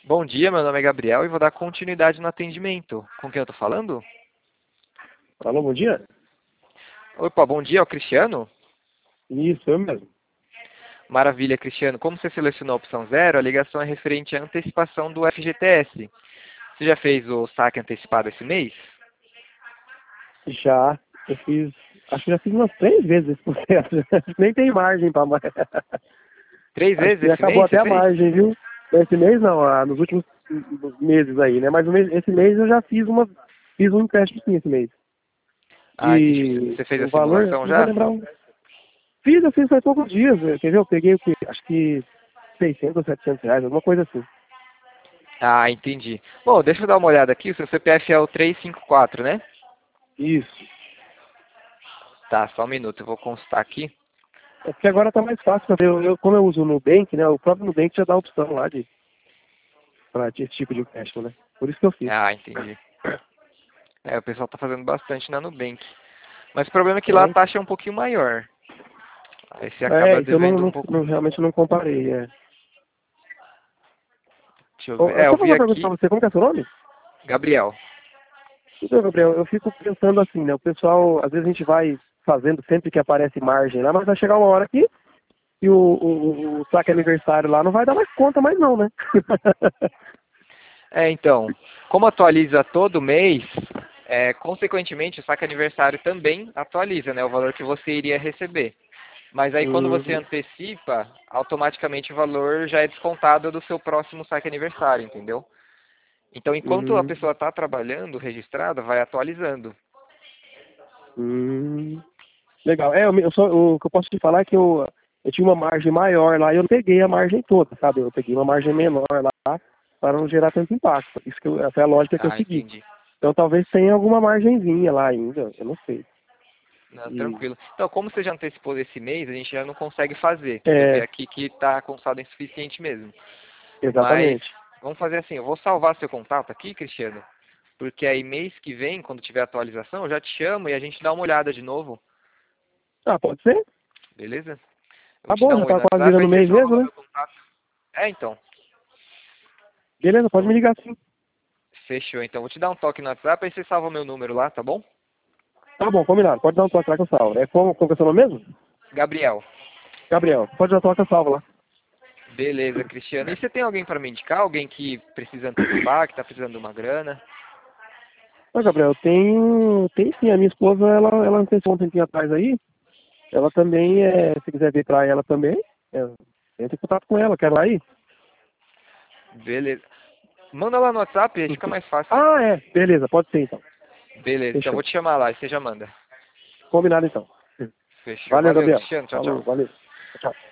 Bom dia, meu nome é Gabriel e vou dar continuidade no atendimento. Com quem eu tô falando? Alô, bom dia? Opa, bom dia, é o Cristiano? Isso, eu mesmo. Maravilha, Cristiano. Como você selecionou a opção zero, a ligação é referente à antecipação do FGTS. Você já fez o saque antecipado esse mês? Já, eu fiz, acho que já fiz umas 3 vezes esse processo. Nem tem margem para mais. Três Acho vezes que esse acabou mês você até a fez? margem, viu? Esse mês não, nos últimos meses aí, né? Mas esse mês eu já fiz um empréstimo sim esse mês. Ah, entendi. De Você fez a o valor, simulação não vou já? lembrar. Eu fiz faz poucos dias. Quer ver? Eu peguei o que? Acho que 600 ou 700 reais, alguma coisa assim. Ah, entendi. Bom, deixa eu dar uma olhada aqui. O seu CPF é o 354, né? Isso. Tá, só um minuto, eu vou consultar aqui. É porque agora tá mais fácil, sabe? Como eu uso o Nubank, né? O próprio Nubank já dá a opção lá para esse tipo de empréstimo, né? Por isso que eu fiz. Ah, entendi. É, o pessoal tá fazendo bastante na Nubank. Mas o problema é que lá a É, taxa é um pouquinho maior. Aí você acaba isso eu devendo um pouco. realmente não comparei. É. Deixa eu Ô, ver. É, deixa eu eu fazer vi uma pergunta aqui. pra você, como que é seu nome? Gabriel. Então, Gabriel, eu fico pensando assim, né? O pessoal, às vezes a gente vai fazendo sempre que aparece margem lá, mas vai chegar uma hora que o saque aniversário lá não vai dar mais conta mais não, né? É, então, como atualiza todo mês, consequentemente o saque aniversário também atualiza, né? O valor que você iria receber. Mas aí quando você Uhum. antecipa, automaticamente o valor já é descontado do seu próximo saque aniversário, entendeu? Então, enquanto a Uhum. pessoa está trabalhando, registrada, vai atualizando. Uhum. Legal. O que eu posso te falar é que eu tinha uma margem maior lá e eu não peguei a margem toda, sabe? Eu peguei uma margem menor lá para não gerar tanto impacto. Essa é a lógica que eu Ah, segui. entendi. Então talvez tenha alguma margenzinha lá ainda, eu não sei. Não, E, tranquilo. Então, como você já antecipou esse mês, a gente já não consegue fazer. Eu vi é, aqui que está com saldo insuficiente mesmo. Mas exatamente. vamos fazer assim, eu vou salvar seu contato aqui, Cristiano, porque aí mês que vem, quando tiver atualização, eu já te chamo e a gente dá uma olhada de novo, Ah, pode ser? beleza? Eu vou Tá te bom, dar um já oi tá no quase WhatsApp, virando aí o você mês salva mesmo, lá né? meu contato. É, então. Beleza, pode me ligar sim. Fechou. Então, vou te dar um toque no WhatsApp, aí você salva o meu número lá, tá bom? Tá bom, combinado. Pode dar um toque lá que eu salvo. Como que é o seu nome mesmo? Gabriel. Gabriel. Pode dar um toque que eu salvo lá. Beleza, Cristiano. E você tem alguém para me indicar? Alguém que precisa antecipar, que está precisando de uma grana? Ô, Gabriel, tem sim. A minha esposa, ela antecipou um tempinho atrás aí. Ela também, se quiser vir pra ela também, entra em contato com ela, quer lá aí? Beleza. Manda lá no WhatsApp, aí fica mais fácil. Ah, beleza, pode ser então. Beleza, então eu vou Fechou. te chamar lá e você já manda. Combinado então. Fechou. Valeu, Valeu, Gabriel. Cristiano. Tchau, Falou, tchau. valeu. Tchau.